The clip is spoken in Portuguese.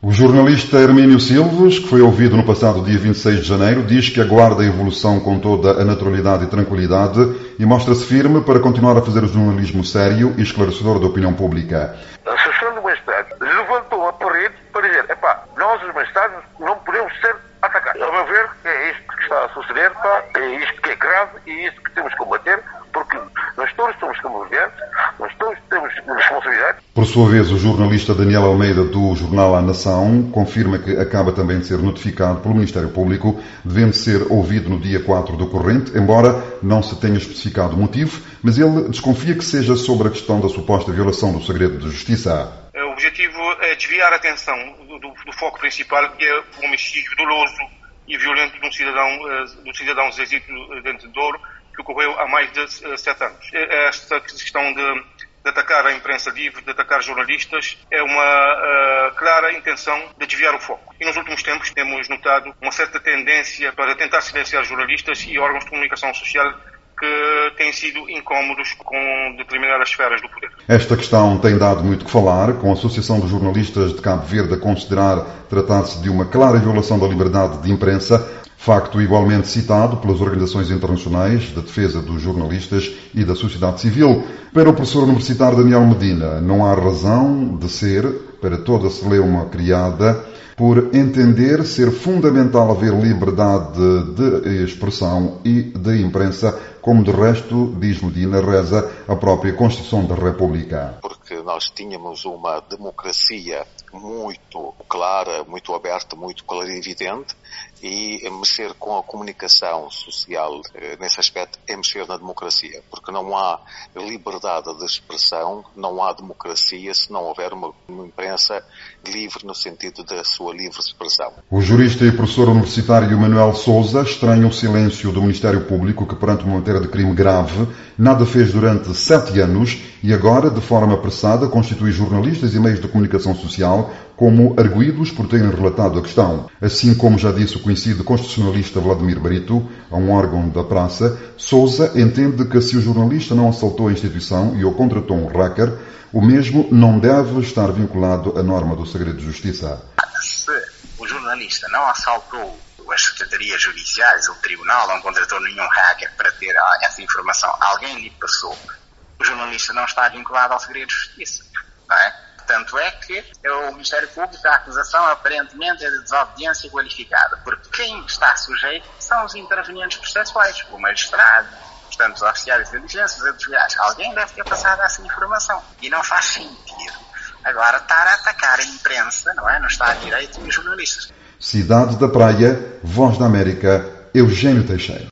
O jornalista Hermínio Silves, que foi ouvido no passado dia 26 de janeiro, diz que aguarda a evolução com toda a naturalidade e tranquilidade e mostra-se firme para continuar a fazer o jornalismo sério e esclarecedor da opinião pública. A Associação do Magistrado levantou a parede para dizer, nós os magistrados não podemos ser atacados. A meu ver, é isto que está a suceder, é isto que é grave e é isto que temos que combater, porque nós todos somos convergentes, nós todos temos responsabilidade. Por sua vez, o jornalista Daniel Almeida, do jornal A Nação, confirma que acaba também de ser notificado pelo Ministério Público, devendo ser ouvido no dia 4 do corrente, embora não se tenha especificado o motivo, mas ele desconfia que seja sobre a questão da suposta violação do segredo de justiça. O objetivo é desviar a atenção do foco principal, que é o homicídio doloso e violento de um cidadão Zezito Dente de Ouro, que ocorreu há mais de 7 anos. Esta questão de atacar a imprensa livre, de atacar jornalistas, é uma clara intenção de desviar o foco. E nos últimos tempos temos notado uma certa tendência para tentar silenciar jornalistas e órgãos de comunicação social que têm sido incómodos com determinadas esferas do poder. Esta questão tem dado muito que falar, com a Associação de Jornalistas de Cabo Verde a considerar tratar-se de uma clara violação da liberdade de imprensa, facto igualmente citado pelas organizações internacionais de defesa dos jornalistas e da sociedade civil. Para o professor universitário Daniel Medina, não há razão de ser, para toda a celeuma criada, por entender ser fundamental haver liberdade de expressão e de imprensa, como de resto, diz Medina, reza a própria Constituição da República. Porque nós tínhamos uma democracia muito clara, muito aberta, muito clarividente, e mexer com a comunicação social nesse aspecto é mexer na democracia, porque não há liberdade de expressão, não há democracia se não houver uma imprensa livre no sentido da sua livre expressão. O jurista e professor universitário Manuel Sousa estranha o silêncio do Ministério Público, que perante uma matéria de crime grave nada fez durante 7 anos e agora, de forma apressada, constitui jornalistas e meios de comunicação social como arguidos por terem relatado a questão. Assim como já disse o conhecido constitucionalista Vladimir Brito, a um órgão da praça, Sousa entende que se o jornalista não assaltou a instituição e ou contratou um hacker, o mesmo não deve estar vinculado à norma do segredo de justiça. Se o jornalista não assaltou as secretarias judiciais ou o tribunal, não contratou nenhum hacker para ter essa informação, alguém lhe passou, o jornalista não está vinculado ao segredo de justiça, não é? Tanto é que o Ministério Público, a acusação aparentemente é de desobediência qualificada, porque quem está sujeito são os intervenientes processuais, o magistrado, portanto os oficiais de inteligência, os advogados. Alguém deve ter passado essa informação e não faz sentido agora estar a atacar a imprensa, não é? No Estado de Direito e os jornalistas. Cidade da Praia, Voz da América, Eugênio Teixeira.